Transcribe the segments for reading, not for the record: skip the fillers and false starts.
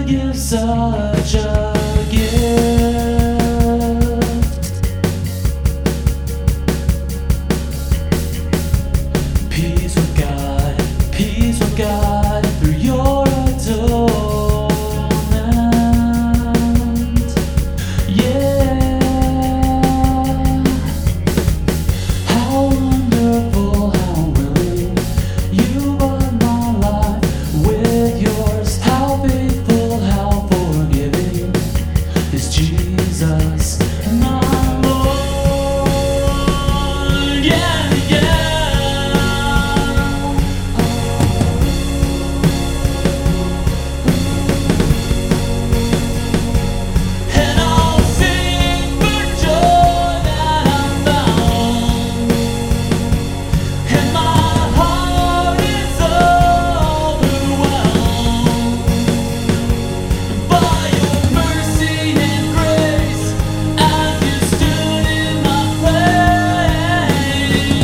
could give such a gift. Peace with God through your atonement. Yeah, how wonderful, how willing you bought my life with yours. How faithful, how forgiving is Jesus, my Lord. Yeah, yeah. And I'll sing for joy that I'm found, and my heart is overwhelmed by your mercy and grace as you stood in my place.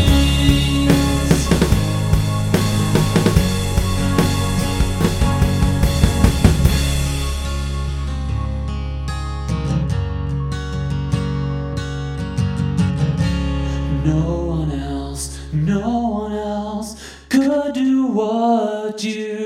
No one else could do what you